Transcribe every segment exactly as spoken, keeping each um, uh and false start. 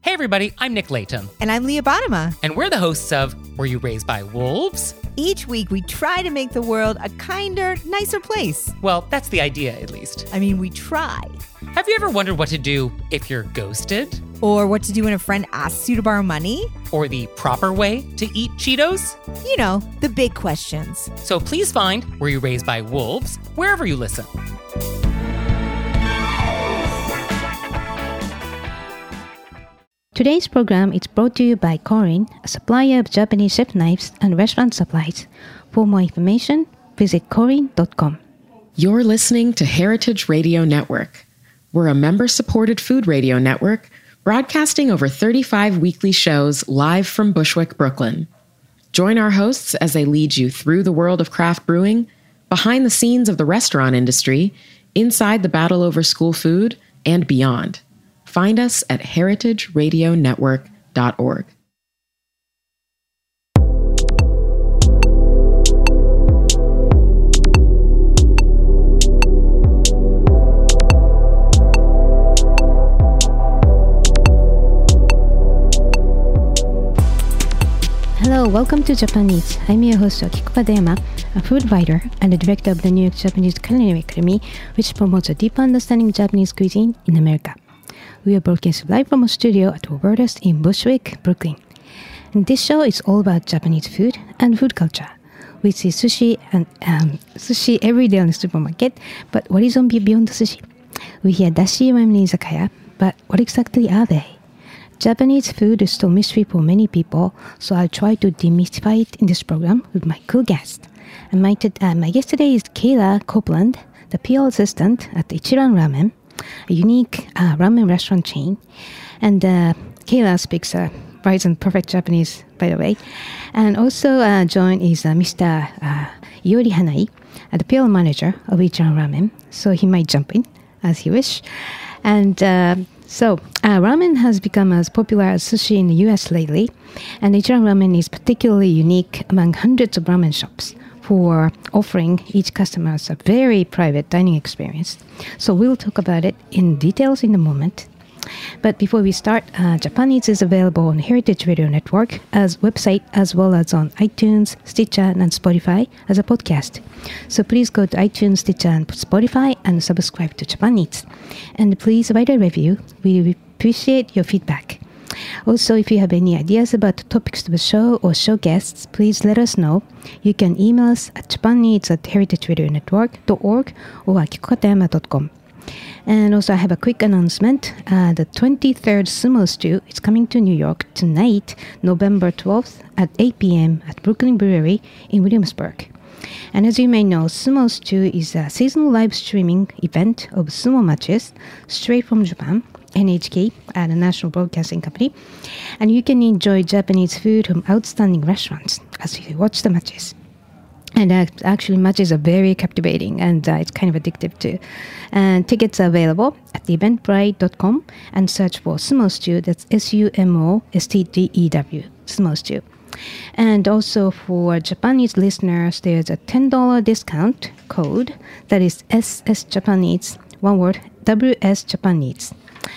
Hey everybody, I'm Nick Layton. And I'm Leah Bottima. And we're the hosts of Were You Raised by Wolves? Each week we try to make the world a kinder, nicer place. Well, that's the idea, at least. I mean, we try. Have you ever wondered what to do if you're ghosted? Or what to do when a friend asks you to borrow money? Or the proper way to eat Cheetos? You know, the big questions. So please find Were You Raised by Wolves wherever you listen. Today's program is brought to you by Korin, a supplier of Japanese chef knives and restaurant supplies. For more information, visit korin dot com. You're listening to Heritage Radio Network. We're a member-supported food radio network broadcasting over thirty-five weekly shows live from Bushwick, Brooklyn. Join our hosts as they lead you through the world of craft brewing, behind the scenes of the restaurant industry, inside the battle over school food, and beyond. Find us at heritage radio network dot org. Hello, welcome to Japan Eats. I'm your host, Akiko Kadayama, a food writer and the director of the New York Japanese Culinary Academy, which promotes a deeper understanding of Japanese cuisine in America. We are broadcast live from a studio at Roberta's in Bushwick, Brooklyn. And this show is all about Japanese food and food culture. We see sushi and um, sushi every day on the supermarket, but what is on beyond the sushi? We hear dashi ramen in izakaya, but what exactly are they? Japanese food is still a mystery for many people, so I'll try to demystify it in this program with my cool guest. And my, t- uh, my guest today is Kayla Copeland, the P R assistant at Ichiran Ramen, a unique uh, ramen restaurant chain. And uh, Kayla speaks uh, bright and perfect Japanese, by the way. And also uh, joined is uh, Mister Uh, Iori Hanai, uh, the P R manager of Ichiran Ramen. So he might jump in as he wish. And uh, so uh, ramen has become as popular as sushi in the U S lately. And Ichiran Ramen is particularly unique among hundreds of ramen shops for offering each customer a very private dining experience. So we'll talk about it in details in a moment. But before we start, uh, Japan Eats is available on Heritage Radio Network as website as well as on iTunes, Stitcher, and Spotify as a podcast. So please go to iTunes, Stitcher, and Spotify and subscribe to Japan Eats. And please write a review. We appreciate your feedback. Also, if you have any ideas about the topics of the show or show guests, please let us know. You can email us at japaneats at heritage radio network dot org or akiko kadayama dot com. And also, I have a quick announcement. Uh, the twenty-third Sumo Stew is coming to New York tonight, November twelfth at eight p.m. at Brooklyn Brewery in Williamsburg. And as you may know, Sumo Stew is a seasonal live streaming event of sumo matches straight from Japan, N H K, at the National Broadcasting Company. And you can enjoy Japanese food from outstanding restaurants as you watch the matches. And uh, actually, matches are very captivating and uh, it's kind of addictive too. And tickets are available at eventbrite dot com and search for Sumo Stew. That's S U M O S T D E W, Sumo Stew. And also for Japanese listeners, there's a ten dollars discount code that is S S Japan Eats, one word, W S Japan Eats.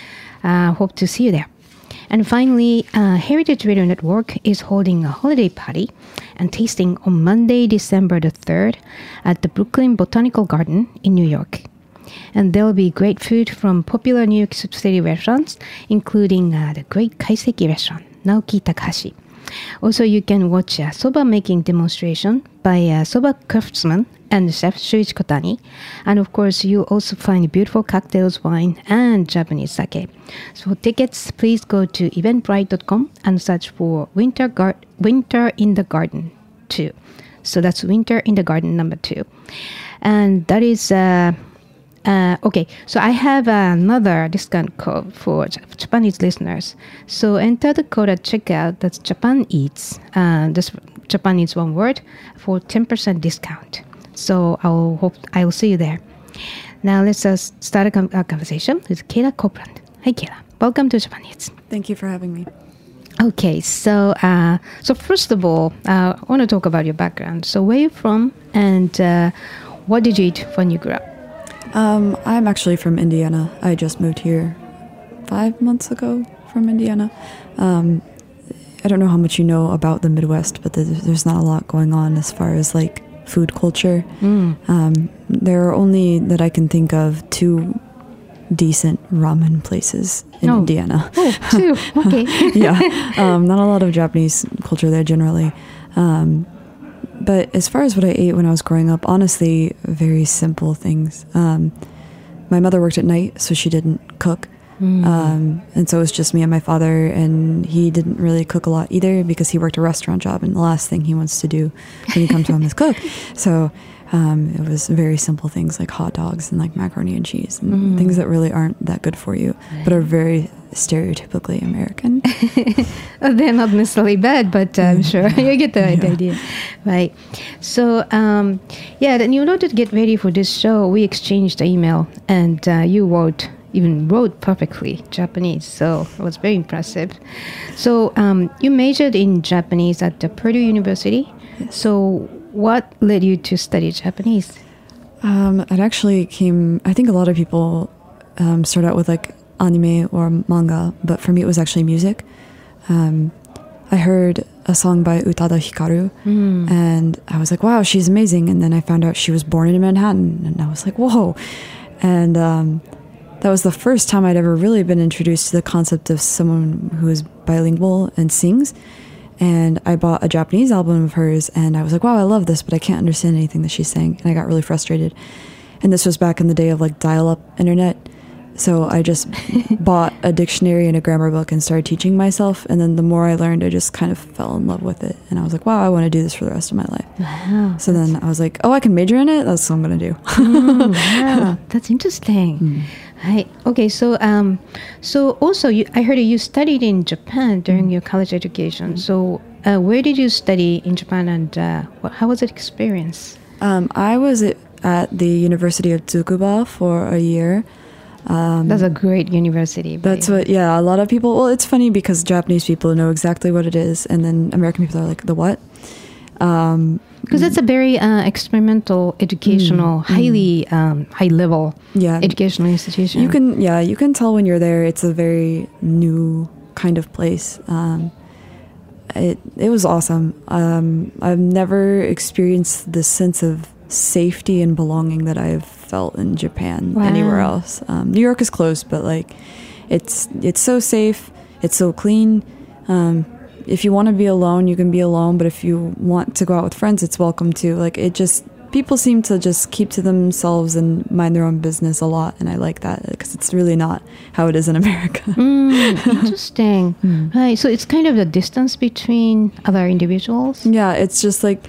Uh, hope to see you there. And finally, uh, Heritage Radio Network is holding a holiday party and tasting on Monday, December the third at the Brooklyn Botanical Garden in New York. And there will be great food from popular New York City restaurants, including uh, the great kaiseki restaurant, Naoki Takahashi. Also, you can watch a soba making demonstration by a soba craftsman and chef Shuichi Kotani. And of course, you'll also find beautiful cocktails, wine, and Japanese sake. So for tickets, please go to eventbrite dot com and search for Winter, Gar- Winter in the Garden two. So that's Winter in the Garden number two. And that is... Uh, Uh, okay, so I have another discount code for Japanese listeners. So enter the code at checkout. That's Japan Eats. Uh, this Japan Eats one word for ten percent discount. So I'll hope I will see you there. Now let's uh, start a, com- a conversation with Kayla Copeland. Hi, Kayla. Welcome to Japan Eats. Thank you for having me. Okay, so uh, so first of all, uh, I want to talk about your background. So where are you from, and uh, what did you eat when you grew up? Um, I'm actually from Indiana. I just moved here five months ago, from Indiana. Um, I don't know how much you know about the Midwest, but there's, there's not a lot going on as far as like food culture. Mm. Um, there are only that I can think of two decent ramen places in oh. Indiana. Oh, two. Okay. yeah. Um, not a lot of Japanese culture there generally. Um, but as far as what I ate when I was growing up, honestly, very simple things. Um, my mother worked at night, so she didn't cook. Mm. Um, and so it was just me and my father, and he didn't really cook a lot either because he worked a restaurant job, and the last thing he wants to do when he comes home is cook. So um, it was very simple things like hot dogs and like macaroni and cheese and mm. things that really aren't that good for you, but are very stereotypically American. They're not necessarily bad, but I'm sure you get the, yeah. the idea. Right. So, um, yeah, then in order to get ready for this show, we exchanged an email, and uh, you wrote even wrote perfectly Japanese, so it was very impressive. So um, you majored in Japanese at the Purdue University. Yes. So what led you to study Japanese? Um, it actually came, I think a lot of people um, start out with like anime or manga, but for me it was actually music. Um, I heard a song by Utada Hikaru, mm. and I was like, wow, she's amazing. And then I found out she was born in Manhattan, and I was like, whoa. And um, that was the first time I'd ever really been introduced to the concept of someone who is bilingual and sings. And I bought a Japanese album of hers, and I was like, wow, I love this, but I can't understand anything that she's saying. And I got really frustrated. And this was back in the day of like dial-up internet. So I just bought a dictionary and a grammar book and started teaching myself. And then the more I learned, I just kind of fell in love with it. And I was like, wow, I want to do this for the rest of my life. Wow, so then I was like, oh, I can major in it? That's what I'm going to do. mm, wow, that's interesting. Mm. Right. Okay. So, um, so also, you, I heard you studied in Japan during mm. your college education. Mm. So, uh, where did you study in Japan, and uh, what, how was the experience? Um, I was at, at the University of Tsukuba for a year. Um, that's a great university. That's what, yeah, a lot of people, well, it's funny because Japanese people know exactly what it is, and then American people are like, the what? Um, because it's a very uh, experimental, educational, mm, highly mm. Um, high-level yeah. educational institution. You can, yeah, you can tell when you're there. It's a very new kind of place. Um, it it was awesome. Um, I've never experienced this sense of safety and belonging that I've felt in Japan wow. anywhere else. Um, New York is close, but like, it's it's so safe. It's so clean. Um, if you want to be alone, you can be alone, but if you want to go out with friends, it's welcome too. Like, it just, people seem to just keep to themselves and mind their own business a lot, and I like that because it's really not how it is in America. mm, interesting. Mm. Right, so it's kind of the distance between other individuals? Yeah, it's just like,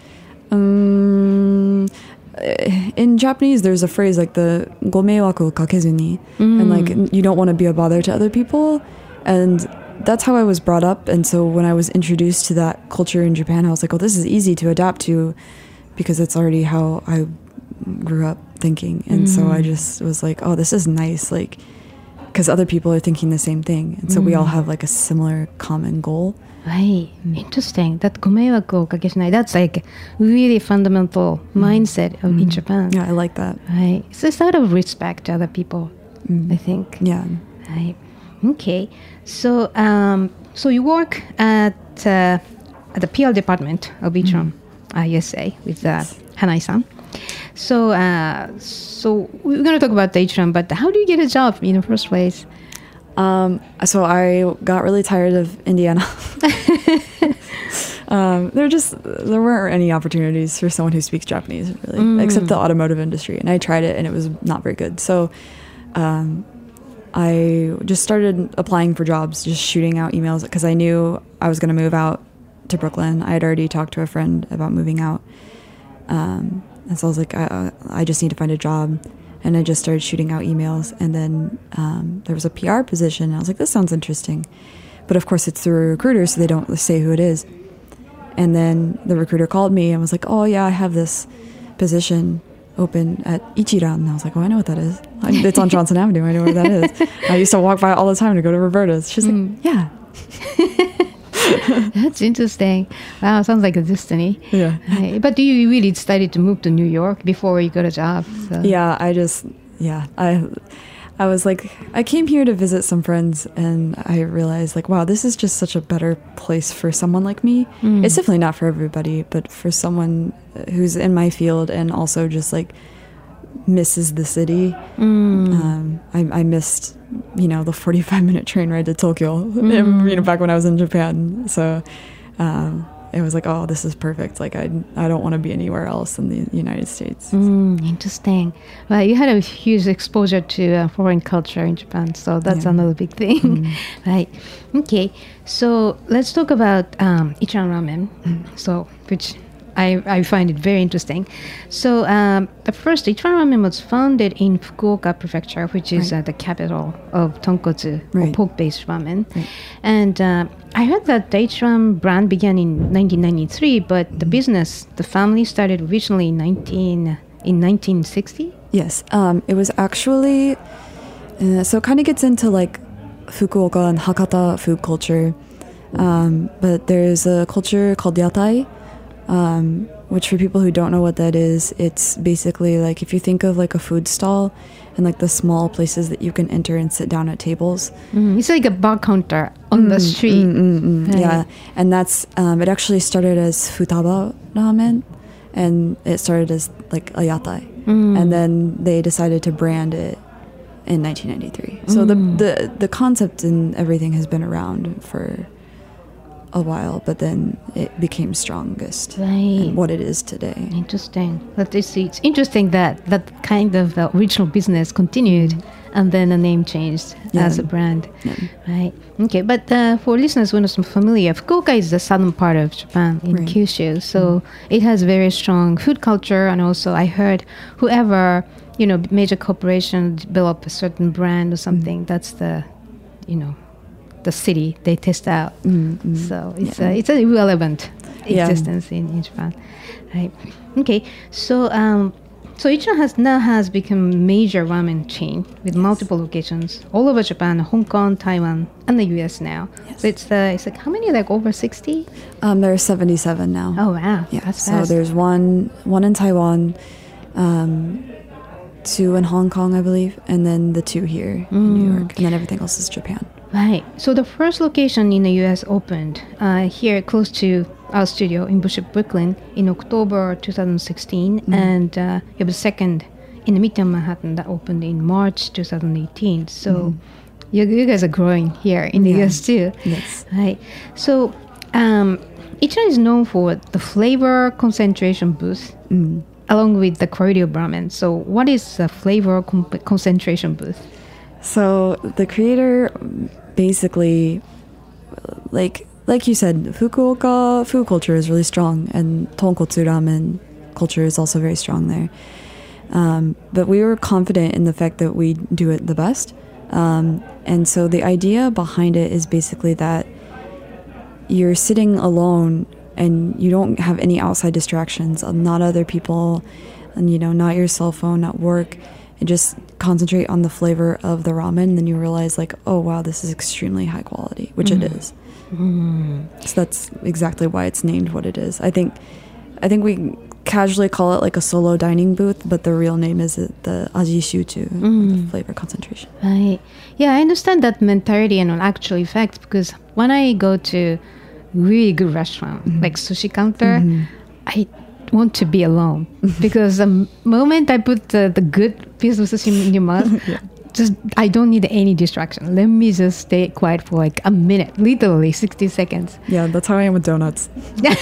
um, in Japanese, there's a phrase like the gomeiwaku kakezuni, mm. and like, you don't want to be a bother to other people, and that's how I was brought up. And so when I was introduced to that culture in Japan, I was like, oh, this is easy to adapt to because it's already how I grew up thinking. And mm. so I just was like, oh, this is nice, like, because other people are thinking the same thing, and so mm. we all have like a similar common goal. Right. Mm. Interesting. That gomeiwaku o kakeshinai, that's like really fundamental mm. mindset of, mm. in Japan. Yeah, I like that. Right. So it's out of respect to other people, mm. I think. Yeah. Right. Okay. So, um, so you work at uh, at the P R department of Itron mm. uh, U S A with uh, Hanai-san. So, uh, so we're going to talk about the Itron, but how do you get a job in the first place? Um, so I got really tired of Indiana. um, there just there weren't any opportunities for someone who speaks Japanese, really, mm. except the automotive industry. And I tried it, and it was not very good. So um, I just started applying for jobs, just shooting out emails because I knew I was going to move out to Brooklyn. I had already talked to a friend about moving out, um, and so I was like, I, I just need to find a job. And I just started shooting out emails, and then um, there was a P R position, and I was like, this sounds interesting. But of course it's through a recruiter, so they don't say who it is. And then the recruiter called me and was like, oh yeah, I have this position open at Ichiran. And I was like, oh, I know what that is. It's on Johnson Avenue, I know where that is. I used to walk by all the time to go to Roberta's. She's mm. like, yeah. That's interesting. Wow, sounds like a destiny. Yeah. Right. But do you really decided to move to New York before you got a job? So. Yeah, I just, yeah. I I was like, I came here to visit some friends, and I realized, like, wow, this is just such a better place for someone like me. Mm. It's definitely not for everybody, but for someone who's in my field and also just like misses the city. Mm. Um, I, I missed, you know, the forty-five minute train ride to Tokyo, mm. you know, back when I was in Japan. So um, it was like, oh, this is perfect. Like, I, I don't want to be anywhere else in the United States. Mm, interesting. Well, you had a huge exposure to uh, foreign culture in Japan, so that's yeah. another big thing. Mm. Right. Okay. So let's talk about um, Ichiran Ramen. Mm. So, which I, I find it very interesting. So um, the first Ichiran Ramen was founded in Fukuoka Prefecture, which is right. uh, the capital of tonkotsu, right. or pork-based ramen. Right. And uh, I heard that the Ichiran brand began in nineteen ninety-three, but mm-hmm. the business, the family started originally in nineteen in nineteen sixty. Yes, um, it was actually uh, so it kind of gets into like Fukuoka and Hakata food culture, um, but there's a culture called yatai. Um, which for people who don't know what that is, it's basically like if you think of like a food stall and like the small places that you can enter and sit down at tables. Mm, it's like a bar counter on mm, the street. Mm, mm, mm, right. Yeah, and that's um, it actually started as futaba ramen, and it started as like a yatai, mm. and then they decided to brand it in nineteen ninety-three. So mm. the, the the concept and everything has been around for a while, but then it became strongest right. in what it is today. Interesting. But it's, it's interesting that that kind of uh, original business continued mm. and then the name changed yeah. as a brand. Yeah. Right. Okay. But uh, for listeners who are not familiar, Fukuoka is the southern part of Japan in right. Kyushu. So mm. it has very strong food culture, and also I heard whoever, you know, major corporation develop a certain brand or something, mm. that's the, you know, the city they test out. Mm-hmm. So it's yeah. a, it's a relevant existence yeah. in, in Japan. Right. Okay. So um, so Ichiran has now has become a major ramen chain with yes. multiple locations all over Japan, Hong Kong, Taiwan, and the U S now. Yes. So it's uh, it's like how many? Like over sixty? Um, there are seventy-seven now. Oh wow! Yeah. That's so fast. There's one one in Taiwan, um, two in Hong Kong, I believe, and then the two here mm. in New York, and then everything else is Japan. Right. So the first location in the U S opened uh, here close to our studio in Bushwick, Brooklyn in October twenty sixteen. Mm. And uh, you have a second in the Midtown Manhattan that opened in March twenty eighteen. So mm. you, you guys are growing here in the yeah. U S too. Yes. Right. So um, Ichiran is known for the flavor concentration booth mm. along with the quality of ramen. So what is a flavor comp- concentration booth? So the creator basically, like like you said, Fukuoka food culture is really strong, and tonkotsu ramen culture is also very strong there. Um, but we were confident in the fact that we do it the best. Um, and so the idea behind it is basically that you're sitting alone and you don't have any outside distractions, not other people, and, you know, not your cell phone, not work. And just concentrate on the flavor of the ramen, then you realize like, oh wow, this is extremely high quality, which mm. it is. Mm. So that's exactly why it's named what it is. I think, I think we casually call it like a solo dining booth, but the real name is the aji shuchu, mm. the flavor concentration. Right. Yeah, I understand that mentality and actual effect, because when I go to really good restaurant mm-hmm. like sushi counter, mm-hmm. I want to be alone, because the moment I put the, the good piece of sushi in your mouth, yeah. just I don't need any distraction. Let me just stay quiet for like a minute, literally sixty seconds. Yeah, that's how I am with donuts.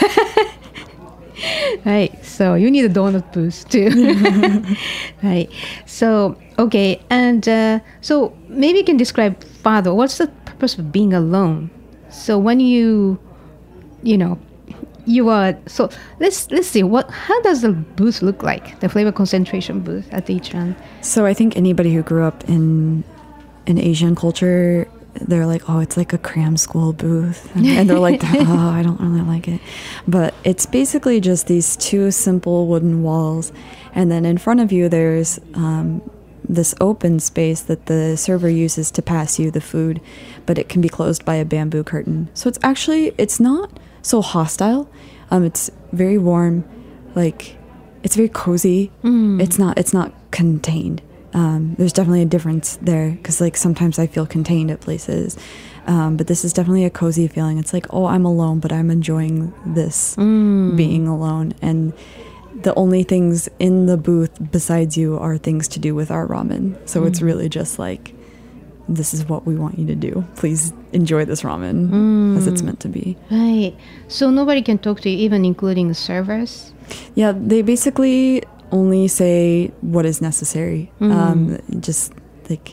Right, so you need a donut booth too. Right, so okay, and uh, so maybe you can describe further what's the purpose of being alone. So when you, you know, you are so let's let's see what how does the booth look like, the flavor concentration booth at the Ichiran? So I think anybody who grew up in an Asian culture, they're like, oh, it's like a cram school booth, and, and they're like, oh, I don't really like it. But it's basically just these two simple wooden walls, and then in front of you there's um, this open space that the server uses to pass you the food, but it can be closed by a bamboo curtain. So it's actually it's not so hostile. Um, it's very warm, like it's very cozy. Mm. It's not it's not contained. um, there's definitely a difference there because like sometimes I feel contained at places, um, but this is definitely a cozy feeling. It's like, oh, I'm alone, but I'm enjoying this Mm. being alone, and the only things in the booth besides you are things to do with our ramen. So it's really just like, this is what we want you to do. Please enjoy this ramen as it's meant to be. Right. So nobody can talk to you, even including the servers? Yeah, they basically only say what is necessary. Um, just like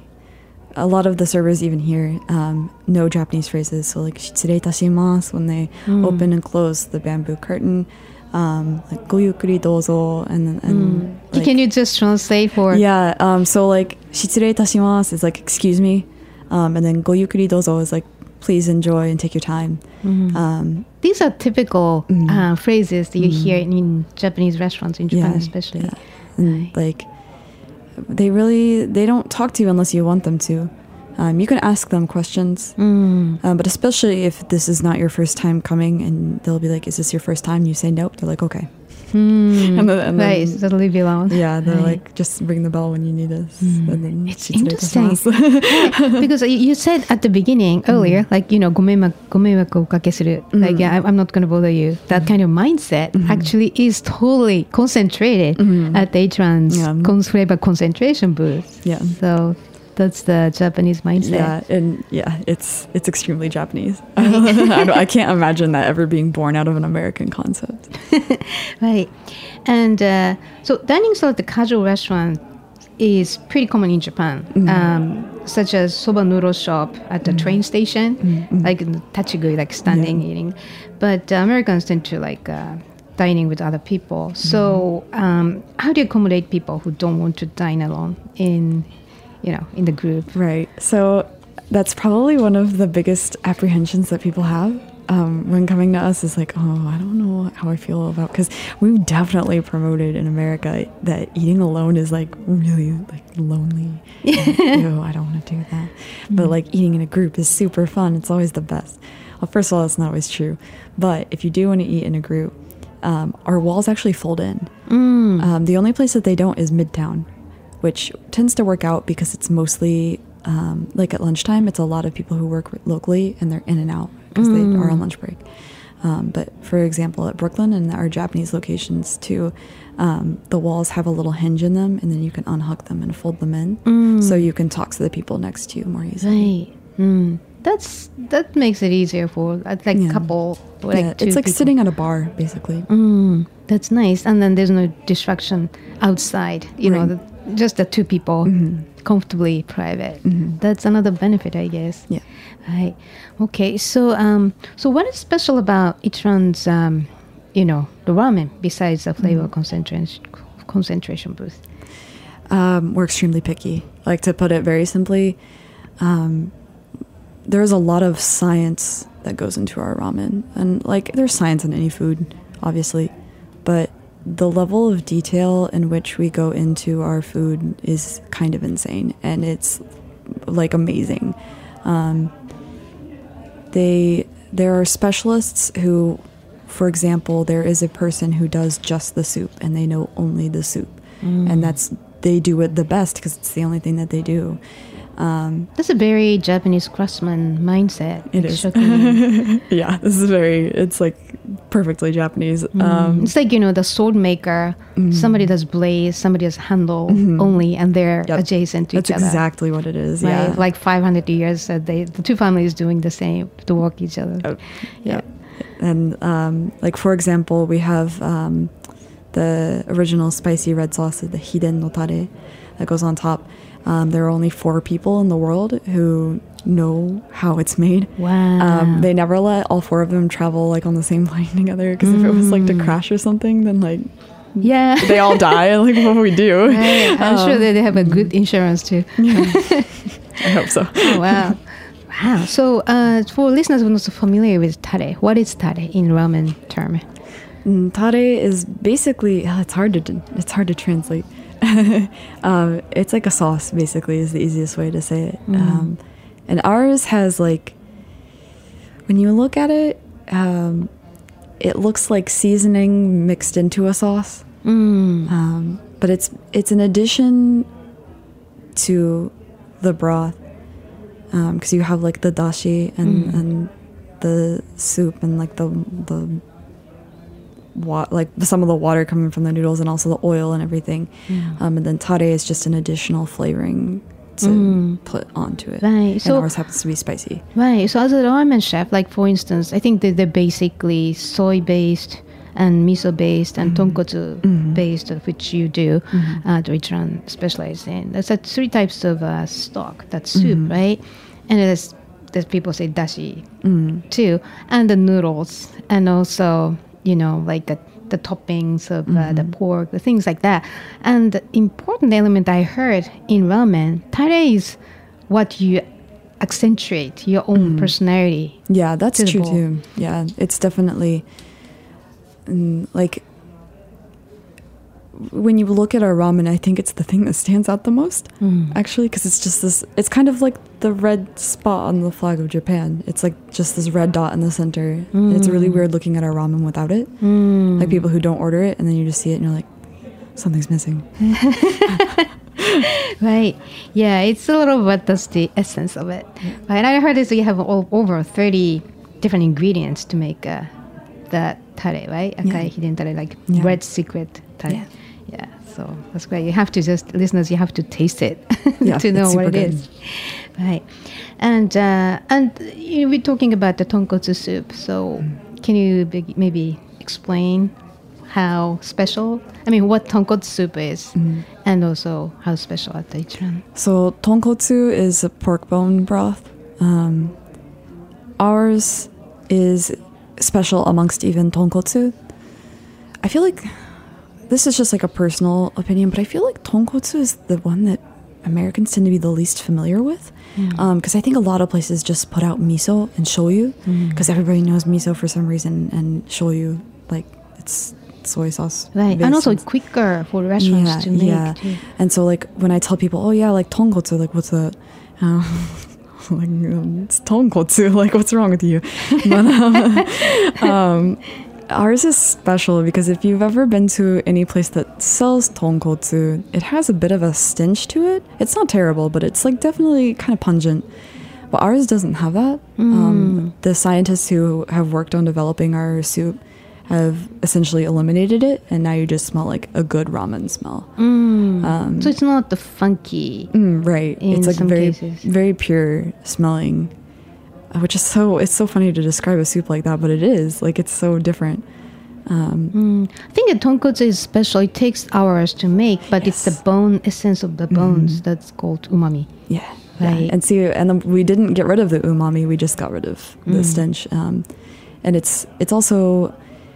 a lot of the servers even here um, know Japanese phrases. So like shitsurei itashimasu when they open and close the bamboo curtain. Um, like go yukuri dozo and and like, Can you just translate for? yeah. Um, so like shitsurei itashimasu is like excuse me, um, and then go yukuri dozo is like please enjoy and take your time. Um, These are typical uh, phrases that you hear in, in Japanese restaurants in Japan, Yeah, especially. yeah. And like they really they don't talk to you unless you want them to. Um, you can ask them questions, um, but especially if this is not your first time coming, and they'll be like, "Is this your first time?" You say nope. They're like, "Okay." Mm. And then, and then- Right, so leave you alone. yeah, they're Right. like, "Just ring the bell when you need us." And then It's shitsurei interesting. itashimasu. Because you- you said at the beginning earlier, like, you know, ご迷惑、ご迷惑をおかけする. Like, yeah, I'm not going to bother you. That kind of mindset actually is totally concentrated at the H-Ran's Yeah. con- flavor concentration booth. Yeah. So that's the Japanese mindset. Yeah, and yeah, it's it's extremely Japanese. I, don't, I can't imagine that ever being born out of an American concept. Right. And uh, so dining style at the casual restaurant is pretty common in Japan, um, such as soba noodle shop at the train station, like in the tachigui, like standing eating. But uh, Americans tend to like uh, dining with other people. So um, how do you accommodate people who don't want to dine alone in, you know, in the group? Right. So that's probably one of the biggest apprehensions that people have um, when coming to us is like, oh, I don't know how I feel about, because we've definitely promoted in America that eating alone is like really like lonely. Like, ew, I don't want to do that. But like eating in a group is super fun. It's always the best. Well, first of all, that's not always true. But if you do want to eat in a group, um, our walls actually fold in. Um, the only place that they don't is Midtown, which tends to work out because it's mostly um, like at lunchtime, it's a lot of people who work locally and they're in and out because they are on lunch break. Um, but for example, at Brooklyn and our Japanese locations too, um, the walls have a little hinge in them and then you can unhook them and fold them in so you can talk to the people next to you more easily. Right. Mm. That's that makes it easier for uh, like Yeah. couple. Or like Yeah, two it's like people. sitting at a bar, basically. Mm, that's nice. And then there's no distraction outside. You know, Right. the, just the two people comfortably private. That's another benefit, I guess. Yeah. Right. Okay. So, um, so what is special about Ichiran's, um, you know, the ramen besides the flavor concentration concentration booth? Um, we're extremely picky. Like, to put it very simply, um, there's a lot of science that goes into our ramen. And like there's science in any food, obviously, but the level of detail in which we go into our food is kind of insane, and it's like amazing. Um, they there are specialists who, for example, there is a person who does just the soup and they know only the soup, and that's they do it the best because it's the only thing that they do. Um, That's a very Japanese craftsman mindset. It like is. shokunin. yeah, this is very, it's like perfectly Japanese. Um, It's like, you know, the sword maker, somebody does blade, somebody does handle only, and they're Yep. adjacent to that's each other. exactly what it is. Right? Yeah. Like five hundred years that they, the two families doing the same to work each other. Oh, yeah. And um, like, for example, we have um, the original spicy red sauce, the hiden no tare, that goes on top. Um, there are only four people in the world who know how it's made. Wow. Um, they never let all four of them travel like on the same plane together, because if it was like to crash or something, then like Yeah. they all die. Like, what would we do? Right. I'm sure that they have a good insurance too. I hope so. Oh, wow. Wow. So uh, for listeners who are not so familiar with tare, what is tare in ramen term? Mm, Tare is basically, uh, it's hard to it's hard to translate. um, it's like a sauce, basically, is the easiest way to say it. Um, and ours has like, when you look at it, um, it looks like seasoning mixed into a sauce. Mm. Um, but it's it's an addition to the broth, because um, you have like the dashi and, mm. and the soup and like the the wa- like some of the water coming from the noodles and also the oil and everything, mm. um, and then tare is just an additional flavoring to mm. put onto it. Right. And so ours happens to be spicy. Right. So as a ramen chef, like for instance, I think that they're basically soy based and miso based and mm-hmm. tonkotsu mm-hmm. based, which you do mm-hmm. at Richland specialized in. There's uh, three types of uh, stock. That's soup, mm-hmm. right? And there's, there's people say dashi mm-hmm. too, and the noodles, and also you know like the the toppings of mm-hmm. uh, the pork, the things like that. And the important element I heard in ramen, tare is what you accentuate your own mm-hmm. personality. Yeah, that's to true too. Yeah, it's definitely mm, like when you look at our ramen, I think it's the thing that stands out the most, mm. actually, because it's just this, it's kind of like the red spot on the flag of Japan. It's like just this red dot in the center. Mm. And it's really weird looking at our ramen without it. Mm. Like people who don't order it, and then you just see it and you're like, something's missing. Right. Yeah, it's a little bit, that's the essence of it. Yeah. And I heard this, you have all, over thirty different ingredients to make uh, that tare, right? Akai yeah. hidden tare, like yeah. red secret tare. Yeah. Yeah, so that's great. You have to just, listeners, you have to taste it yeah, to know what it good. is. Right. And uh, and you know, we're talking about the tonkotsu soup. So mm. can you be, maybe explain how special, I mean, what tonkotsu soup is, mm. and also how special at the Ichiran? So tonkotsu is a pork bone broth. Um, ours is special amongst even tonkotsu. I feel like this is just like a personal opinion, but I feel like tonkotsu is the one that Americans tend to be the least familiar with, because mm. um, I think a lot of places just put out miso and shoyu, because mm. everybody knows miso for some reason, and shoyu, like, it's soy sauce. Right, and also it's quicker for restaurants yeah, to make. Yeah, too. And so like when I tell people, oh yeah, like tonkotsu, like what's that? Uh, like, um, it's tonkotsu, like what's wrong with you? But, um, um, ours is special because if you've ever been to any place that sells tonkotsu, it has a bit of a stench to it. It's not terrible, but it's like definitely kind of pungent. But ours doesn't have that. Mm. Um, the scientists who have worked on developing our soup have essentially eliminated it, and now you just smell like a good ramen smell. Mm. Um, so it's not the funky. Mm, right. In it's like some very, cases. very pure smelling. Which is so, it's so funny to describe a soup like that, but it is. Like, it's so different. Um, mm. I think the tonkotsu is special. It takes hours to make, but yes. it's the bone, essence of the bones, mm. that's called umami. Yeah. Right. Yeah. And see, and then we didn't get rid of the umami, we just got rid of the mm. stench. Um, and it's it's also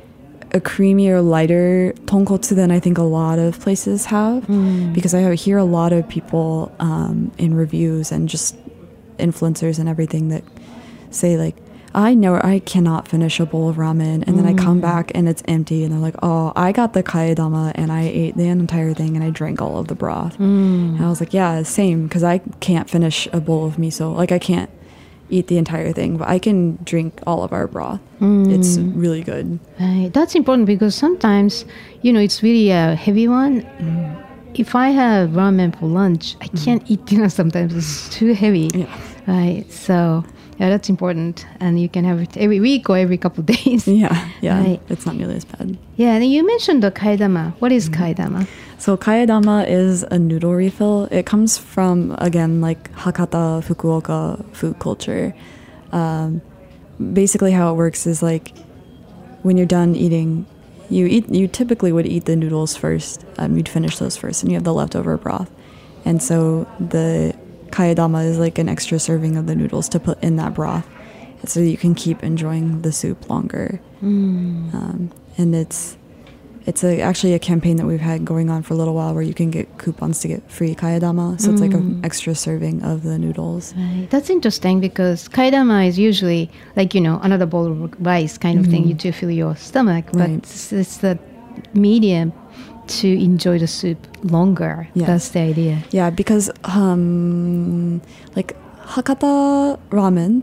a creamier, lighter tonkotsu than I think a lot of places have, mm. because I hear a lot of people um, in reviews and just influencers and everything that say like, I know I cannot finish a bowl of ramen, and mm. then I come back and it's empty, and they're like, oh, I got the kaedama and I ate the entire thing and I drank all of the broth. Mm. And I was like, yeah, same, because I can't finish a bowl of miso. Like, I can't eat the entire thing, but I can drink all of our broth. Mm. It's really good. Right. That's important because sometimes, you know, it's really a heavy one. Mm. If I have ramen for lunch, I can't mm. eat dinner sometimes. It's too heavy. Yeah. Right. So yeah, that's important, and you can have it every week or every couple of days. Yeah, yeah, right. It's not nearly as bad. Yeah, and you mentioned the kaedama. What is mm-hmm. kaedama? So kaedama is a noodle refill. It comes from, again, like Hakata, Fukuoka food culture. Um, basically, how it works is like when you're done eating, you eat. You typically would eat the noodles first. Um, you'd finish those first, and you have the leftover broth. And so the kaedama is like an extra serving of the noodles to put in that broth, so you can keep enjoying the soup longer. Mm. Um, and it's it's a, actually a campaign that we've had going on for a little while, where you can get coupons to get free kaedama. So mm. it's like an extra serving of the noodles. Right. That's interesting, because kaedama is usually like, you know, another bowl of rice kind of mm. thing you to fill your stomach, but right. it's, it's the medium to enjoy the soup longer. Yes. That's the idea. Yeah, because um, like Hakata ramen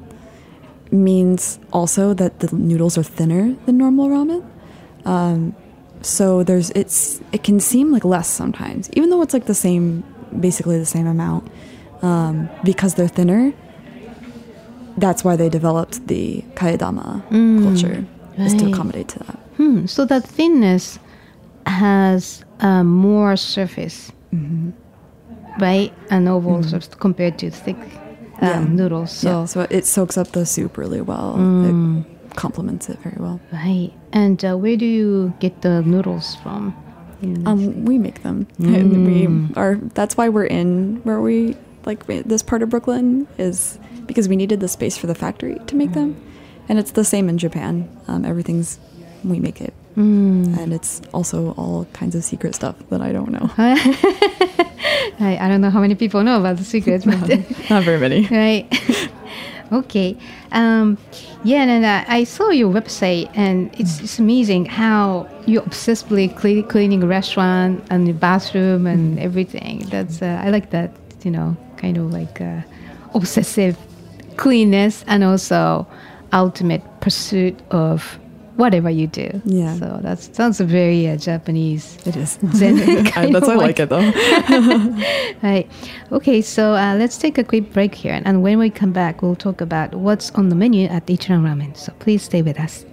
means also that the noodles are thinner than normal ramen. Um, so there's it's it can seem like less sometimes, even though it's like the same basically the same amount. Um, because they're thinner, that's why they developed the kaedama Mm, culture, is to right. accommodate to that. Hmm. So that thinness has uh, more surface, right? An oval surface compared to thick um, Yeah. noodles. So, yeah, so it soaks up the soup really well. It complements it very well. right. And uh, where do you get the noodles from? In- Um, we make them. And we are. That's why we're in where we like this part of Brooklyn is because we needed the space for the factory to make them, and it's the same in Japan. Um, everything's we make it, and it's also all kinds of secret stuff that I don't know. I, I don't know how many people know about the secrets, but Not very many. right. Okay. Um, yeah, and uh, I saw your website, and it's, it's amazing how you obsessively clean, cleaning a restaurant and the bathroom and everything. That's uh, I like that, you know, kind of like uh, obsessive cleanness and also ultimate pursuit of whatever you do. Yeah. So that sounds very uh, Japanese. It is. Zen I, kind that's of why I like it though. Right. Okay, so uh, let's take a quick break here. And when we come back, we'll talk about what's on the menu at Ichiran Ramen. So please stay with us.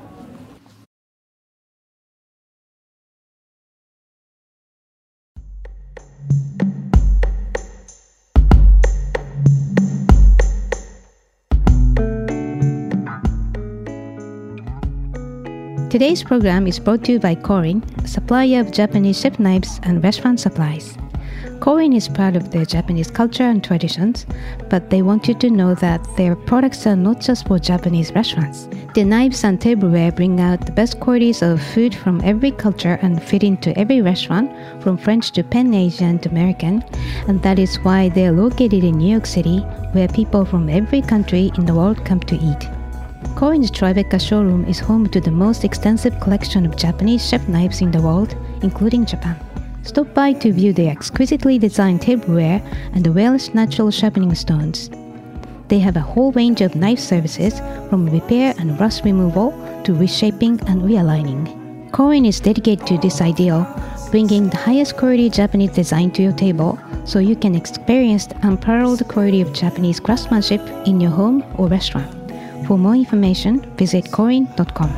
Today's program is brought to you by Korin, a supplier of Japanese chef knives and restaurant supplies. Korin is proud of their Japanese culture and traditions, but they want you to know that their products are not just for Japanese restaurants. Their knives and tableware bring out the best qualities of food from every culture and fit into every restaurant, from French to Pan Asian to American, and that is why they are located in New York City, where people from every country in the world come to eat. Korin's Tribeca showroom is home to the most extensive collection of Japanese chef knives in the world, including Japan. Stop by to view their exquisitely designed tableware and the Welsh natural sharpening stones. They have a whole range of knife services, from repair and rust removal to reshaping and realigning. Korin is dedicated to this ideal, bringing the highest quality Japanese design to your table so you can experience the unparalleled quality of Japanese craftsmanship in your home or restaurant. For more information, visit korin dot com.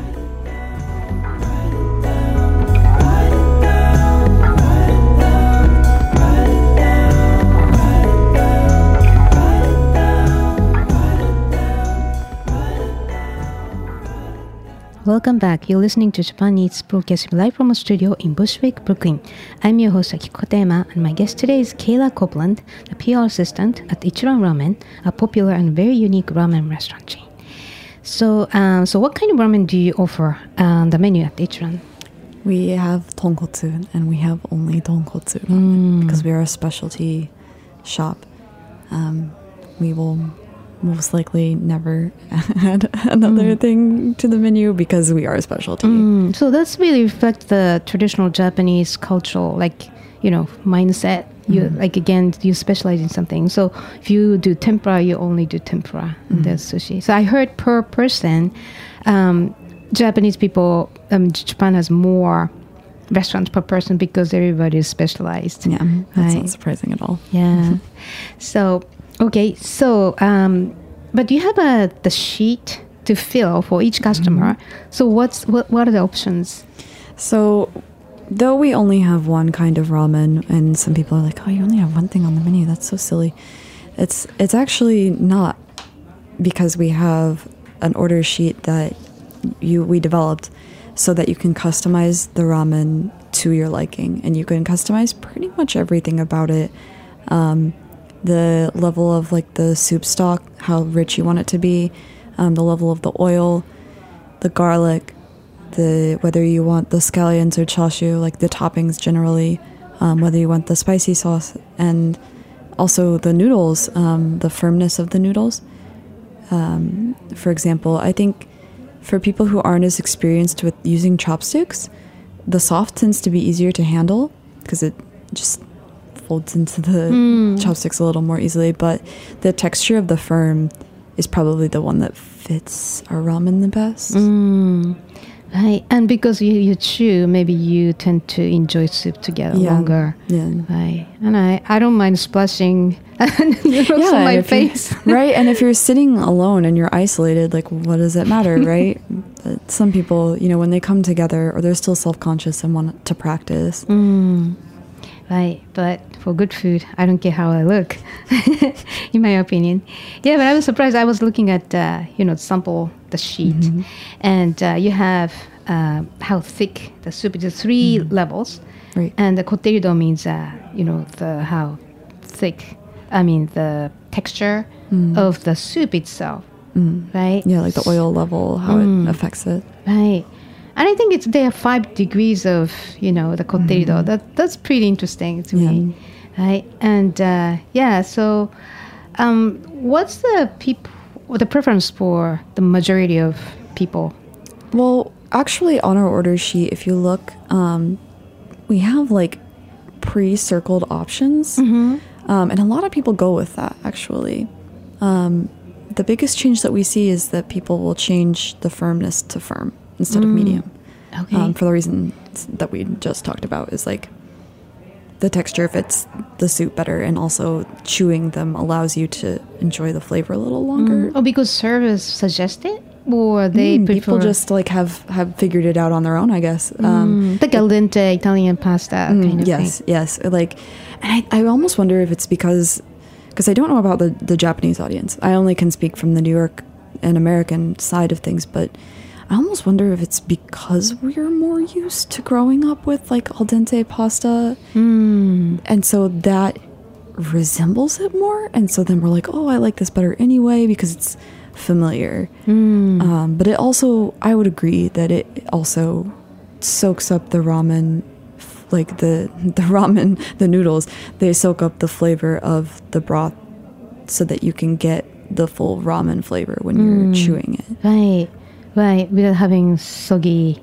Welcome back. You're listening to Japan Eats, broadcasting live from a studio in Bushwick, Brooklyn. I'm your host, Akiko Katayama, and my guest today is Kayla Copeland, the P R assistant at Ichiran Ramen, a popular and very unique ramen restaurant chain. So, um, so what kind of ramen do you offer on the menu at Ichiran? We have tonkotsu, and we have only tonkotsu ramen because we are a specialty shop. Um, we will most likely never add another thing to the menu because we are a specialty. Mm, so that's really reflect the traditional Japanese cultural, like, you know, mindset. You like again, you specialize in something. So if you do tempura, you only do tempura and there's sushi. So I heard per person, um, Japanese people, um, Japan has more restaurants per person because everybody is specialized. Yeah, that's Right. not surprising at all. Yeah. So okay. So, um, but you have a the sheet to fill for each customer. So what's what? What are the options? So, though we only have one kind of ramen, and some people are like, "Oh, you only have one thing on the menu. That's so silly." It's it's actually not, because we have an order sheet that you we developed so that you can customize the ramen to your liking, and you can customize pretty much everything about it. Um, the level of like the soup stock, how rich you want it to be, um, the level of the oil, the garlic, the whether you want the scallions or chashu, like the toppings generally, um, whether you want the spicy sauce, and also the noodles, um, the firmness of the noodles. Um, for example, I think for people who aren't as experienced with using chopsticks, the soft tends to be easier to handle because it just folds into the mm. chopsticks a little more easily. But the texture of the firm is probably the one that fits our ramen the best. Mm. Right, and because you, you chew, maybe you tend to enjoy soup together Yeah. longer. Yeah. Right, and I, I don't mind splashing noodles on and my if you- face. right. And if you're sitting alone and you're isolated, like, what does it matter, right? But some people, you know, when they come together, or they're still self-conscious and want to practice. Mm, right, but for good food, I don't care how I look, in my opinion. Yeah, but I was surprised. I was looking at, uh, you know, sample the sheet, Mm-hmm. and uh, you have uh, how thick the soup is. There's three levels, Right. and the kotterido means, uh, you know, the how thick. I mean, the texture of the soup itself, right? Yeah, like the oil level, how it affects it. Right. And I think it's there are five degrees of, you know, the kotterido. That that's pretty interesting to me. Right. And uh, yeah, so um, what's the peop- the preference for the majority of people? Well, actually, on our order sheet, if you look, um, we have like pre-circled options. Um, and a lot of people go with that, actually. Um, the biggest change that we see is that people will change the firmness to firm instead of medium. Okay. Um, for the reason that we just talked about, is like the texture fits the soup better, and also chewing them allows you to enjoy the flavor a little longer. Oh, because servers suggest it? Or they Mm, prefer... people just like have, have figured it out on their own, I guess. Um, Mm, the al dente Italian pasta kind of yes, thing. yes. Like, and I, I almost wonder if it's because, because I don't know about the, the Japanese audience. I only can speak from the New York and American side of things, but I almost wonder if it's because we're more used to growing up with like al dente pasta, Mm. and so that resembles it more. And so then we're like, oh, I like this better anyway because it's familiar. Mm. Um, but it also, I would agree that it also soaks up the ramen, f- like the the ramen, the noodles. They soak up the flavor of the broth, so that you can get the full ramen flavor when you're chewing it. Right, right. Without having soggy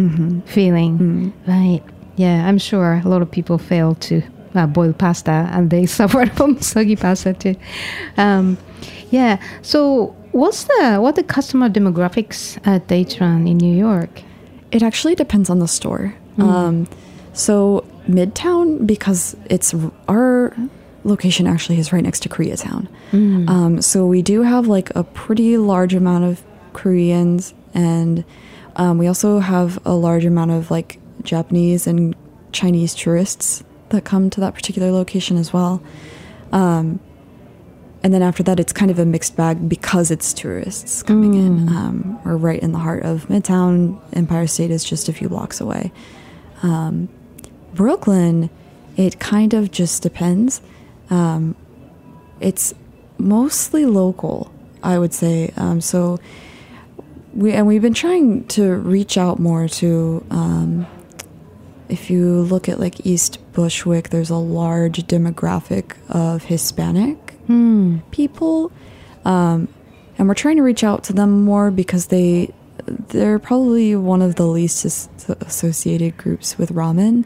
feeling. Right. Yeah, I'm sure a lot of people fail to uh, boil pasta, and they suffer from soggy pasta too. Um, yeah. So, what's the what the customer demographics at Daitran in New York? It actually depends on the store. Um, so Midtown, because it's our location actually is right next to Koreatown. Um, so we do have like a pretty large amount of Koreans, and um, we also have a large amount of like Japanese and Chinese tourists that come to that particular location as well. Um, and then after that, it's kind of a mixed bag because it's tourists coming in. Um, we're right in the heart of Midtown. Empire State is just a few blocks away. Um, Brooklyn, it kind of just depends. Um, it's mostly local, I would say. Um, so we and we've been trying to reach out more to. Um, if you look at like East Bushwick, there's a large demographic of Hispanic people, um, and we're trying to reach out to them more because they they're probably one of the least as- associated groups with ramen.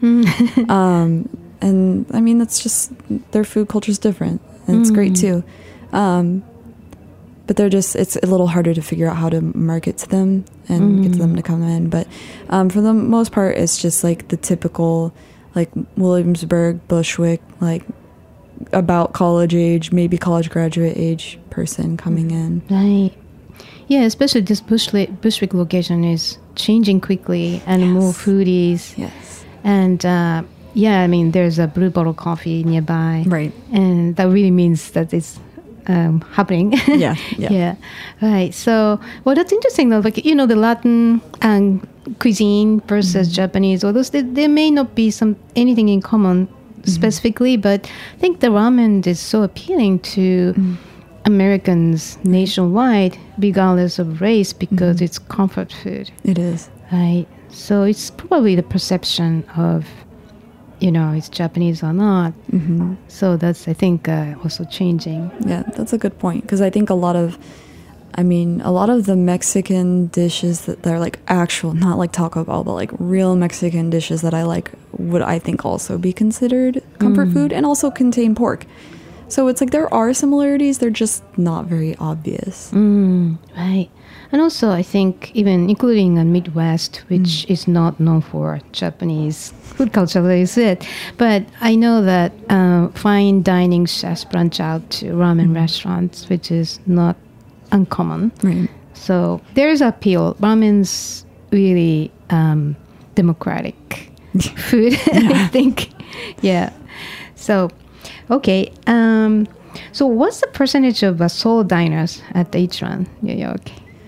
um, and I mean, that's just their food culture is different, and it's great too. Um, but they're just it's a little harder to figure out how to market to them and get them to come in. But um, for the most part, it's just like the typical like Williamsburg, Bushwick, like about college age, maybe college graduate age person coming in. Right. Yeah, especially this Bushwick, Bushwick location is changing quickly, and Yes. more foodies. Yes. And uh, yeah, I mean, there's a Blue Bottle Coffee nearby. Right. And that really means that it's um, happening. Yeah, yeah. Yeah. Right. So, well, that's interesting though. Like, you know, the Latin um, cuisine versus Mm-hmm. Japanese, although there, there may not be some anything in common Mm-hmm. specifically, but I think the ramen is so appealing to Mm-hmm. Americans nationwide, regardless of race, because Mm-hmm. it's comfort food. It is. Right. So it's probably the perception of, you know, it's Japanese or not. Mm-hmm. So that's, I think, uh, also changing. Yeah, that's a good point, because I think a lot of, I mean, a lot of the Mexican dishes that they're like actual, not like Taco Bell, but like real Mexican dishes that I like would, I think, also be considered comfort food and also contain pork. So it's like there are similarities, they're just not very obvious. Mm, right. And also, I think even including the Midwest, which mm. is not known for Japanese food culture, like you said, but I know that uh, fine dining chefs branch out to ramen mm. restaurants, which is not uncommon. Right. So there's appeal. Ramen's really um, democratic food, I think. Yeah. So, okay. Um, so what's the percentage of uh, solo diners at the Ichiran, New York?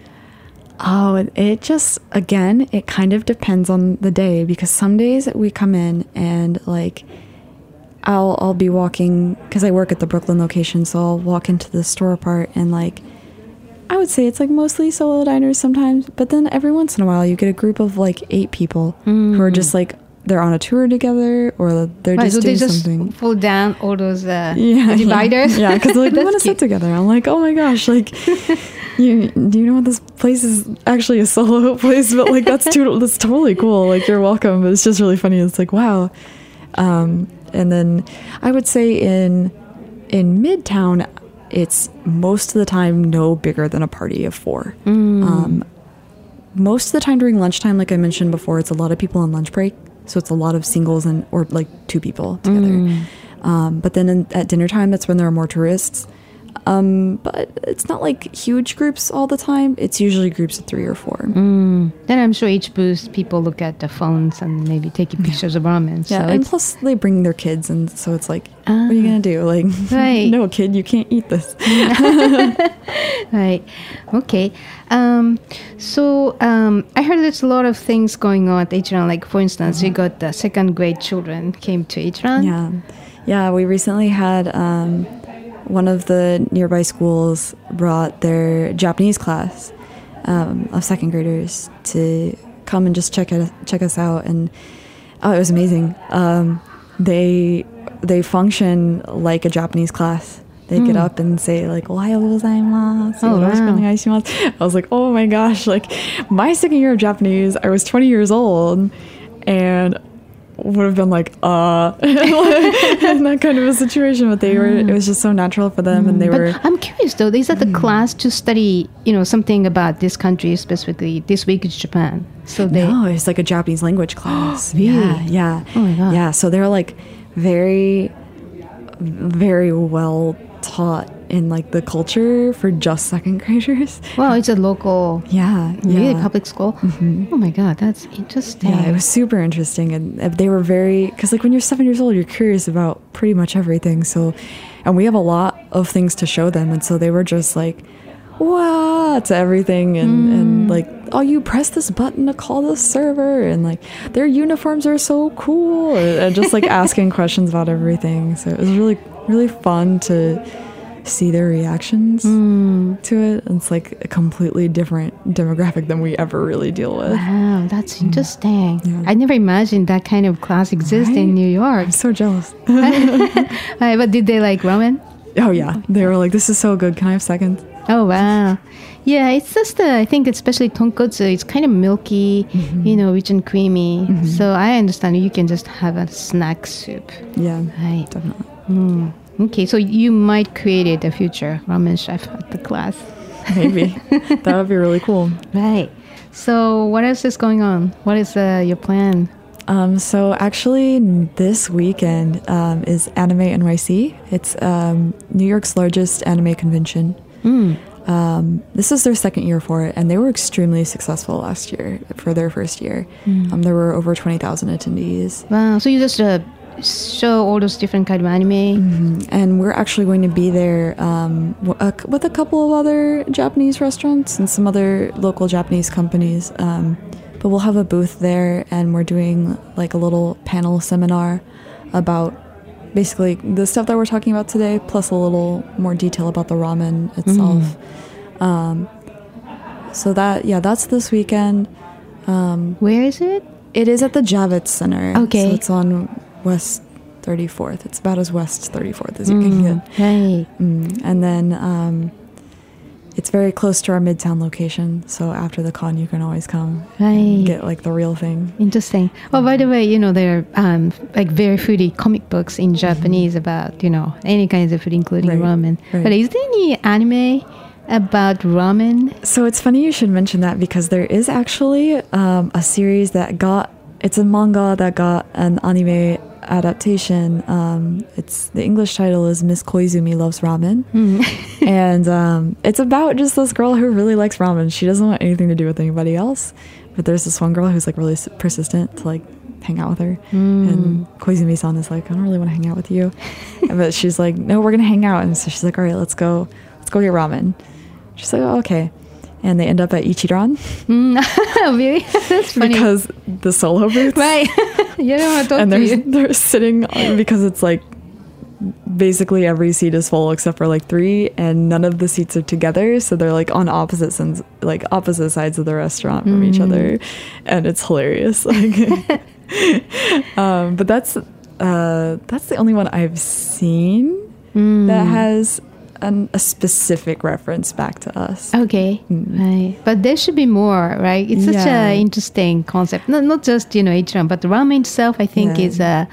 Oh, it, it just, again, it kind of depends on the day, because some days we come in and like I'll I'll be walking, because I work at the Brooklyn location, so I'll walk into the store part and like I would say it's like mostly solo diners sometimes, but then every once in a while you get a group of like eight people mm. who are just like, they're on a tour together, or they're right, just so doing they just something. Pull down all those uh, yeah, dividers. Yeah, because yeah, like we want to sit together. I'm like, oh my gosh, like, you do you know what, this place is actually a solo place, but like that's too that's totally cool. Like, you're welcome. But it's just really funny. It's like, wow. Um, and then I would say in in Midtown, it's most of the time no bigger than a party of four. Mm. Um, most of the time during lunchtime, like I mentioned before, it's a lot of people on lunch break. So it's a lot of singles and or like two people together. Mm. Um, but then in, at dinner time, that's when there are more tourists. Um, but it's not like huge groups all the time. It's usually groups of three or four. Mm. Then I'm sure each booth people look at the phones and maybe taking pictures of ramen. Yeah, so and plus they bring their kids, and so it's like, ah, what are you gonna do? Like, right. No, kid, you can't eat this. Right. Okay. Um, so um, I heard there's a lot of things going on at Ichiran. Like, for instance, mm-hmm. you got the second grade children came to Ichiran. Yeah. Yeah, we recently had um, one of the nearby schools brought their Japanese class um, of second graders to come and just check it, check us out, and oh, it was amazing. Um, they they function like a Japanese class. They mm. get up and say like "Ohayou gozaimasu." Oh, wow. I was like, oh my gosh! Like, my second year of Japanese, I was twenty years old, and would have been like, uh, in that kind of a situation, but they were, it was just so natural for them, mm. and they but were. I'm curious though, is that the mm. class to study, you know, something about this country specifically? This week is Japan, so they. No, it's like a Japanese language class. Really? Yeah, yeah. Oh my god. Yeah, so they're like very, very well taught in like the culture for just second graders. Wow, it's a local, yeah, really yeah. public school. Mm-hmm. Oh my god, that's interesting. Yeah, it was super interesting, and they were very, because like when you're seven years old, you're curious about pretty much everything. So, and we have a lot of things to show them, and so they were just like, wow, to everything, and mm. and like, oh, you press this button to call the server, and like their uniforms are so cool, and, and just like asking questions about everything. So it was really really fun to see their reactions mm. to it. It's like a completely different demographic than we ever really deal with. Wow, that's interesting. Yeah. I never imagined that kind of class exists right? in New York. I'm so jealous. Right, but did they like ramen? Oh yeah, they were like, this is so good, can I have seconds? Oh wow. Yeah, it's just uh, I think especially tonkotsu, it's kind of milky, mm-hmm. you know, rich and creamy. Mm-hmm. So I understand you can just have a snack soup. Yeah, right. Definitely. Mm. Okay, so you might create a future ramen chef at the class. Maybe. That would be really cool. Right. So what else is going on? What is uh, your plan? Um, so actually this weekend um, is Anime N Y C. It's um, New York's largest anime convention. Mm. Um, this is their second year for it, and they were extremely successful last year for their first year. Mm. Um, there were over twenty thousand attendees. Wow. So you just uh, show all those different kind of anime? Mm-hmm. And we're actually going to be there um, w- a, with a couple of other Japanese restaurants and some other local Japanese companies. Um, but we'll have a booth there, and we're doing like a little panel seminar about basically the stuff that we're talking about today, plus a little more detail about the ramen itself. Mm. Um, so that, yeah, that's this weekend. Um, Where is it? It is at the Javits Center. Okay. So it's on West thirty-fourth. It's about as West thirty-fourth as you mm, can get. Right. Mm. And then um, it's very close to our Midtown location. So after the con, you can always come right. and get like the real thing. Interesting. Oh, by the way, you know, there are um, like very foodie comic books in Japanese mm-hmm. about, you know, any kinds of food, including right. ramen. Right. But is there any anime about ramen? So it's funny you should mention that because there is actually um, a series that got, it's a manga that got an anime adaptation. Um, it's the English title is Miss Koizumi Loves Ramen. Mm. And um, it's about just this girl who really likes ramen. She doesn't want anything to do with anybody else. But there's this one girl who's like really persistent to like hang out with her. Mm. And Koizumi-san is like, I don't really want to hang out with you. But she's like, no, we're going to hang out. And so she's like, all right, let's go. Let's go get ramen. She's like, oh, okay. And they end up at Ichiran. Mm, really? That's funny. Because the solo booths. Right. You know what And they're, they're sitting on, because it's like basically every seat is full except for like three, and none of the seats are together. So they're like on opposite sides, like opposite sides of the restaurant from mm. each other. And it's hilarious. Like, um, but that's, uh, that's the only one I've seen mm. that has An, a specific reference back to us. Okay, mm. right. But there should be more, right? It's such yeah. an interesting concept. Not, not just, you know, Ichiran, but the ramen itself, I think, yeah. is uh,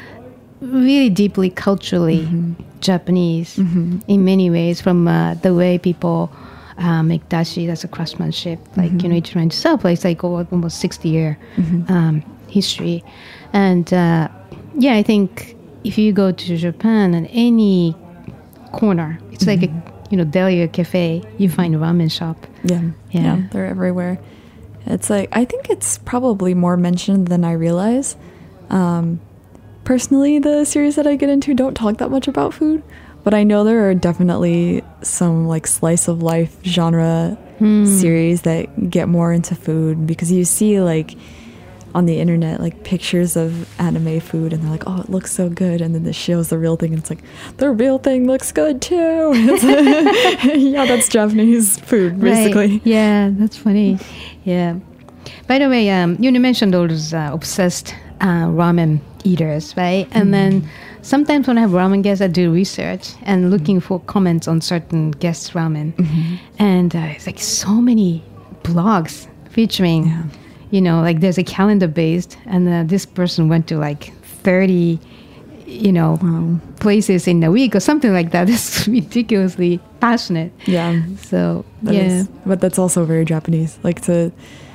really deeply culturally mm-hmm. Japanese mm-hmm. in many ways, from uh, the way people uh, make dashi as a craftsmanship. Like, mm-hmm. you know, Ichiran itself, it's like almost sixty year mm-hmm. um, history. And uh, yeah, I think if you go to Japan and any corner, it's mm-hmm. like a, you know, deli or cafe, you find a ramen shop. Yeah. yeah. Yeah, they're everywhere. It's like, I think it's probably more mentioned than I realize. Um, personally, the series that I get into don't talk that much about food, but I know there are definitely some like slice of life genre mm. series that get more into food, because you see like on the internet like pictures of anime food and they're like, oh, it looks so good, and then this shows the real thing and it's like, the real thing looks good too. Yeah, that's Japanese food basically. Right. Yeah, that's funny. Yeah, by the way, um you mentioned all those uh, obsessed uh, ramen eaters, right? And mm. then sometimes when I have ramen guests, I do research and looking for comments on certain guests' ramen, mm-hmm. and uh, it's like so many blogs featuring yeah. you know, like there's a calendar based, and uh, this person went to like thirty, you know, wow. places in a week or something like that. It's ridiculously passionate. Yeah. So, that yeah. Is, but that's also very Japanese, like to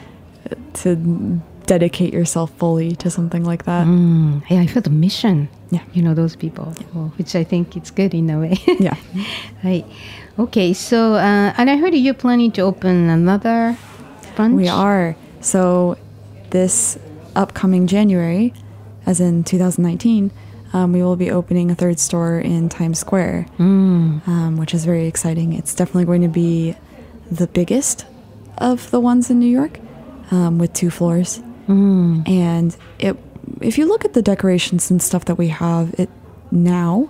to dedicate yourself fully to something like that. Mm. Yeah, I feel the mission. Yeah. You know, those people, yeah. well, which I think it's good in a way. Yeah. Right. Okay. So, uh, and I heard you're planning to open another branch. We are. So this upcoming January, as in two thousand nineteen, um, we will be opening a third store in Times Square, mm. um, which is very exciting. It's definitely going to be the biggest of the ones in New York, um, with two floors. Mm. And it, if you look at the decorations and stuff that we have it now,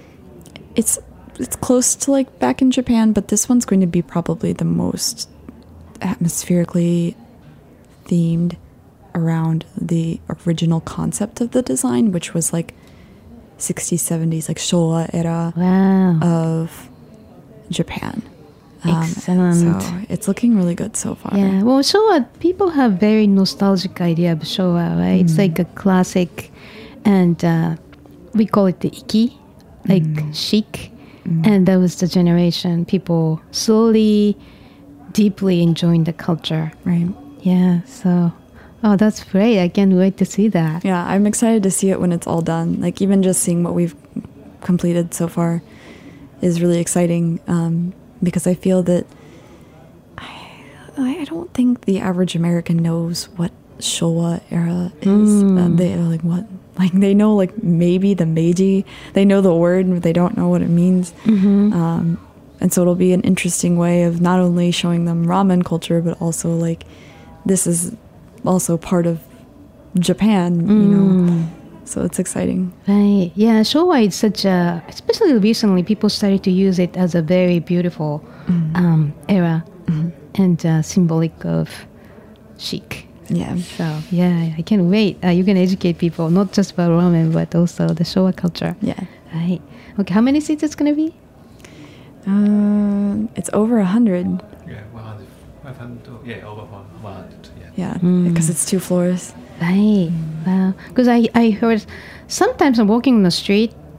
it's it's close to like back in Japan, but this one's going to be probably the most atmospherically themed around the original concept of the design, which was like sixties, seventies, like Showa era wow. of Japan. Excellent. Um, so it's looking really good so far. Yeah. Well, Showa, people have very nostalgic idea of Showa, right? Mm. It's like a classic, and uh, we call it the Iki, like mm. chic. Mm. And that was the generation people slowly, deeply enjoying the culture. Right. Yeah, so, oh, that's great. I can't wait to see that. Yeah, I'm excited to see it when it's all done. Like, even just seeing what we've completed so far is really exciting, um, because I feel that I, I don't think the average American knows what Showa era is. Mm. Uh, they are like, what? Like, they know, like, maybe the Meiji. They know the word, but they don't know what it means. Mm-hmm. Um, and so it'll be an interesting way of not only showing them ramen culture, but also, like, this is also part of Japan, you mm. know, so it's exciting. Right. Yeah, Showa is such a, especially recently, people started to use it as a very beautiful mm. um, era mm. and uh, symbolic of chic. Yeah. So, yeah, I can't wait. Uh, you can educate people, not just about ramen, but also the Showa culture. Yeah. Right. Okay, how many seats it's going to be? Uh, it's over a hundred. Yeah, one hundred. Yeah, over one hundred. Yeah. Yeah, because mm. it's two floors. Right. Mm. Wow. Because I, I heard sometimes I'm walking on the street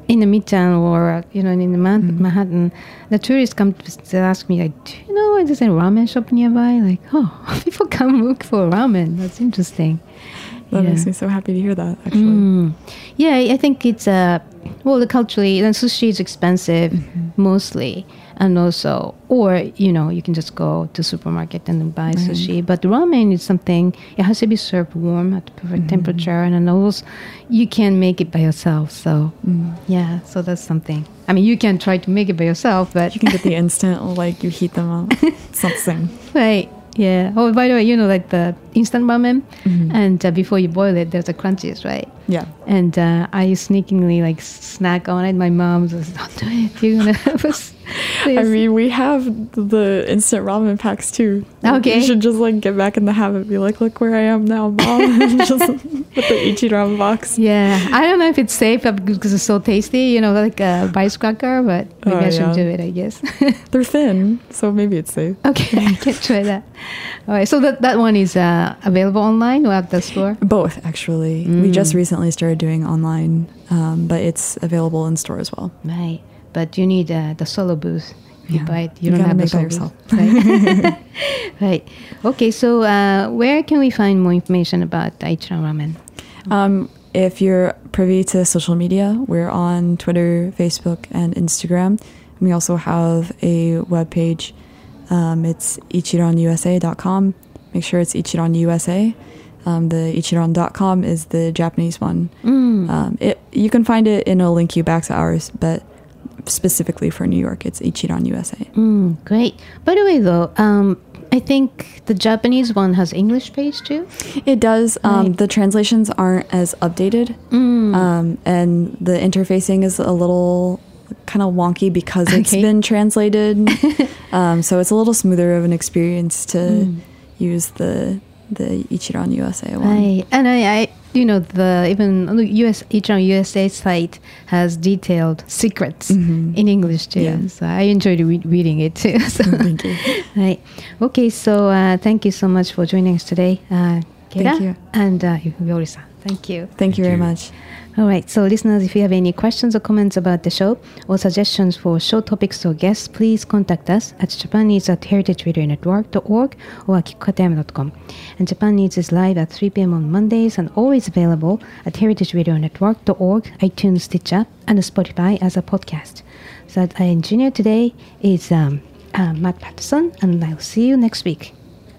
in the Midtown or, you know, in the Man- Mm-hmm. Manhattan, the tourists come to ask me, like, do you know where there's a ramen shop nearby? Like, oh, people come look for ramen. That's interesting. That Yeah. makes me so happy to hear that, actually. Mm. Yeah, I think it's, uh, well, culturally, and sushi is expensive Mm-hmm. mostly. And also, or, you know, you can just go to supermarket and then buy Right. sushi. But ramen is something, it has to be served warm at the perfect Mm-hmm. temperature. And then also, you can't make it by yourself. So, Mm. yeah, so that's something. I mean, you can try to make it by yourself, but... You can get the instant, like, you heat them up. It's not the same. Right. Yeah. Oh, by the way, you know, like the instant ramen, Mhm. and uh, before you boil it, there's the crunches, right? Yeah. And uh, I sneakingly like snack on it. My mom says, "Don't do it. You're gonna have us." I mean, we have the instant ramen packs too. Okay. You should just like get back in the habit. Be like, look where I am now, mom. Just put the Ichiran box. Yeah, I don't know if it's safe because it's so tasty, you know, like a rice cracker, but maybe Oh, I should yeah. do it, I guess. They're thin, so maybe it's safe. Okay, I can try that. All right, so that, that one is uh, available online or at the store? Both, actually. We just recently started doing online, um, but it's available in store as well. Right, but you need uh, the solo booth. You Yeah. buy it. You, You don't gotta have make the that solo booth. Right. Right. Okay, so uh, where can we find more information about Ichiran Ramen? Um, if you're privy to social media, we're on Twitter, Facebook, and Instagram. We also have a webpage. Um, it's ichiran u s a dot com. Make sure it's Ichiran U S A. Um, the ichiran dot com is the Japanese one. Mm. Um, it you can find it in a link you back to ours, but specifically for New York, it's Ichiran U S A. Mm, great. By the way, though, um, I think the Japanese one has English page too. It does. Um, Right. The translations aren't as updated, Mm. um, and the interfacing is a little kind of wonky because it's Okay. been translated. um, so it's a little smoother of an experience to Mm. use the the Ichiran U S A one. Right. And I, I, you know, the even the U S Ichiran U S A site has detailed secrets Mhm. in English too. Yeah. So I enjoyed re- reading it too. So. Thank you. Right. Okay. So uh, thank you so much for joining us today, uh, Keira Thank you. and uh, Yori-san. Thank you. Thank you very you. much. All right, so listeners, if you have any questions or comments about the show or suggestions for show topics or guests, please contact us at japanese at heritage radio network dot org or at kikukatayama dot com. And Japan Needs is live at three p.m. on Mondays and always available at heritage radio network dot org, iTunes, Stitcher, and Spotify as a podcast. So our engineer today is um, uh, Matt Patterson, and I'll see you next week.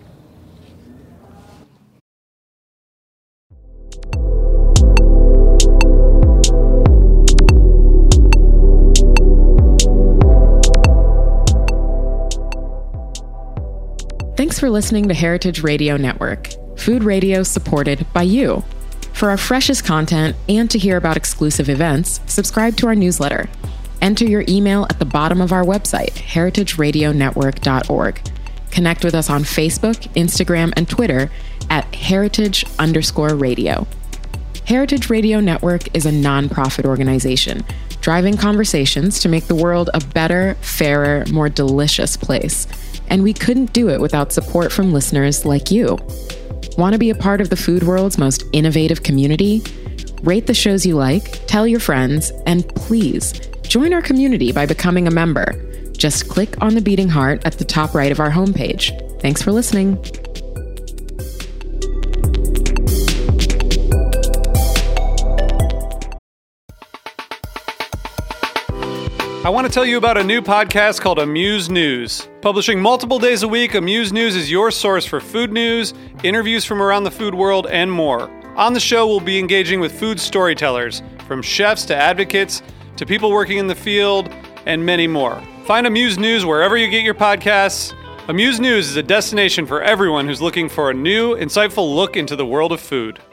Thanks for listening to Heritage Radio Network, food radio supported by you. For our freshest content and to hear about exclusive events, subscribe to our newsletter. Enter your email at the bottom of our website, heritage radio network dot org. Connect with us on Facebook, Instagram, and Twitter at heritage underscore radio. Heritage Radio Network is a nonprofit organization driving conversations to make the world a better, fairer, more delicious place. And we couldn't do it without support from listeners like you. Want to be a part of the food world's most innovative community? Rate the shows you like, tell your friends, and please join our community by becoming a member. Just click on the beating heart at the top right of our homepage. Thanks for listening. I want to tell you about a new podcast called Amuse News. Publishing multiple days a week, Amuse News is your source for food news, interviews from around the food world, and more. On the show, we'll be engaging with food storytellers, from chefs to advocates to people working in the field, and many more. Find Amuse News wherever you get your podcasts. Amuse News is a destination for everyone who's looking for a new, insightful look into the world of food.